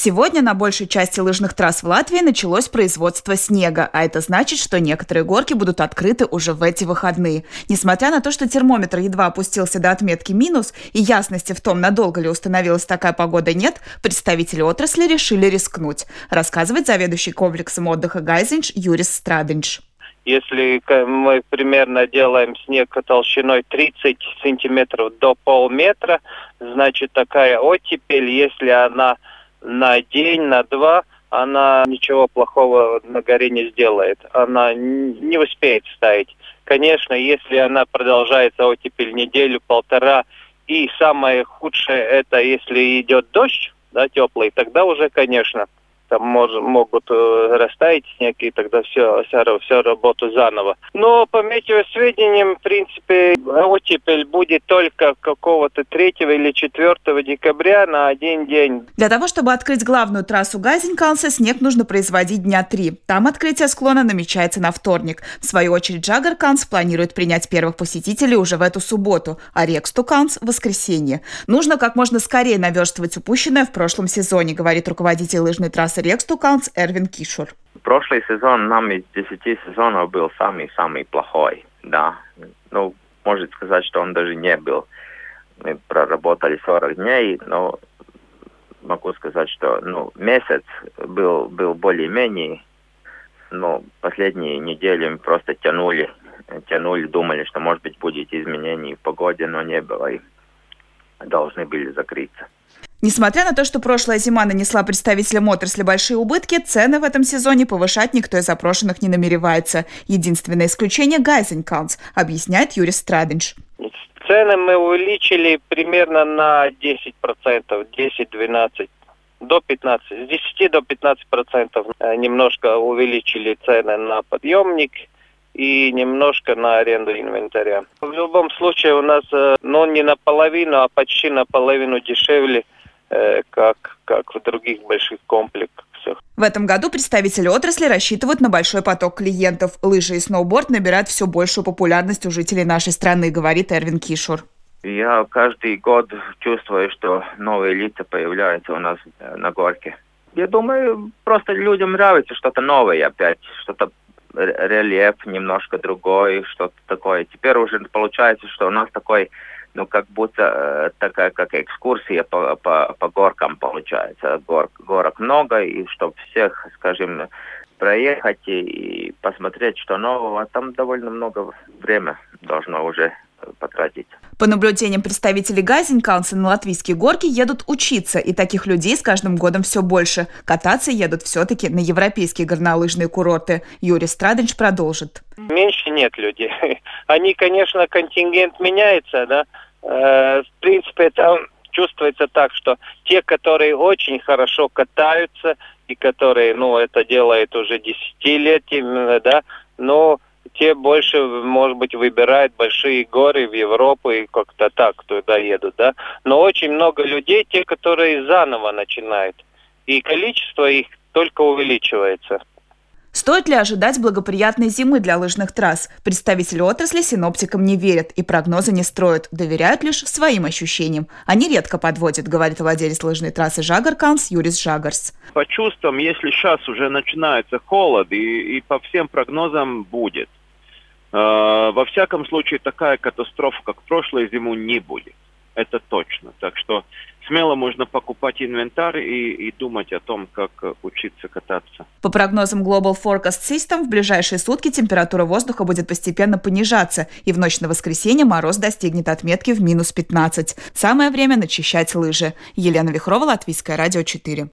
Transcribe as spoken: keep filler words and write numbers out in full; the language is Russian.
Сегодня на большей части лыжных трасс в Латвии началось производство снега, а это значит, что некоторые горки будут открыты уже в эти выходные. Несмотря на то, что термометр едва опустился до отметки минус и ясности в том, надолго ли установилась такая погода, нет, представители отрасли решили рискнуть, рассказывает заведующий комплексом отдыха Гайзинш Юрис Страдинш. Если мы примерно делаем снег толщиной тридцать сантиметров до полметра, значит такая оттепель, если она на день, на два, она ничего плохого на горе не сделает. Она не успеет вставить. Конечно, если она продолжается оттепель неделю-полтора, и самое худшее это если идет дождь, да, теплый, тогда уже, конечно, там мож, могут э, растаять снег, и тогда все, все, все работу заново. Но по метеосведениям, в принципе, оттепель будет только какого-то третьего или четвертого декабря на один день. Для того, чтобы открыть главную трассу Гайзинкалнса, снег нужно производить дня три. Там открытие склона намечается на вторник. В свою очередь, Жагаркалнс планирует принять первых посетителей уже в эту субботу, а Рекстукалнс – в воскресенье. Нужно как можно скорее наверстывать упущенное в прошлом сезоне, говорит руководитель лыжной трассы Рекстукалнс Эрвин Кишур. Прошлый сезон нам из десяти сезонов был самый-самый плохой, да. Ну, можно сказать, что он даже не был. Мы проработали сорок дней, но могу сказать, что ну, месяц был, был более-менее, но последние недели мы просто тянули, тянули, думали, что, может быть, будет изменение в погоде, но не было, и должны были закрыться. Несмотря на то, что прошлая зима нанесла представителям отрасли большие убытки, цены в этом сезоне повышать никто из опрошенных не намеревается. Единственное исключение – Гайзинкалнс, объясняет Юрис Страдинш. Цены мы увеличили примерно на десять процентов, десять-двенадцать, до пятнадцати, с десяти до пятнадцати процентов немножко увеличили цены на подъемник и немножко на аренду инвентаря. В любом случае у нас, ну, не наполовину, а почти наполовину дешевле, как, как в других больших комплексах. В этом году представители отрасли рассчитывают на большой поток клиентов. Лыжи и сноуборд набирают все большую популярность у жителей нашей страны, говорит Эрвин Кишур. Я каждый год чувствую, что новые лица появляются у нас на горке. Я думаю, просто людям нравится что-то новое опять, что-то рельеф немножко другой, что-то такое. Теперь уже получается, что у нас такой, ну, как будто э, такая, как экскурсия по, по, по горкам получается. Гор, горок много, и чтобы всех, скажем, проехать и, и посмотреть, что нового, там довольно много времени должно уже потратить. По наблюдениям представителей Гайзинкалнса, на латвийские горки едут учиться, и таких людей с каждым годом все больше. Кататься едут все-таки на европейские горнолыжные курорты. Юрис Страдинш продолжит. Меньше нет людей. Они, конечно, контингент меняется, да. Э, в принципе, там чувствуется так, что те, которые очень хорошо катаются, и которые, ну, это делают уже десятилетиями, да, но те больше, может быть, выбирают большие горы в Европу и как-то так туда едут, да. Но очень много людей, те, которые заново начинают. И количество их только увеличивается. Стоит ли ожидать благоприятной зимы для лыжных трасс? Представители отрасли синоптикам не верят и прогнозы не строят, доверяют лишь своим ощущениям. Они редко подводят, говорит владелец лыжной трассы Жагаркалнс Юрис Жагарс. По чувствам, если сейчас уже начинается холод, и, и по всем прогнозам будет. Э, во всяком случае, такая катастрофа, как в прошлой зиму, не будет. Это точно. Так что смело можно покупать инвентарь и, и думать о том, как учиться кататься. По прогнозам Global Forecast System, в ближайшие сутки температура воздуха будет постепенно понижаться, и в ночь на воскресенье мороз достигнет отметки в минус пятнадцать. Самое время начищать лыжи. Елена Вихрова, Латвийское радио четыре.